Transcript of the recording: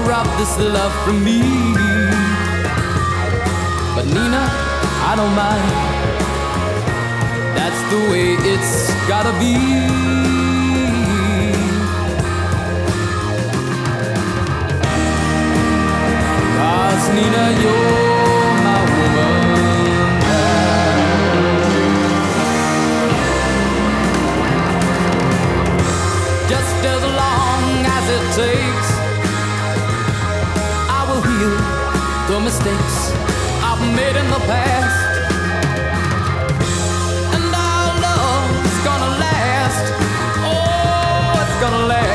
rob this love from me. But Nina, I don't mind. That's the way it's gotta be. Cause Nina, you're my woman now. Just as long as it takes, I will heal the mistakes I've made in the past. And our love's gonna last. Oh, it's gonna last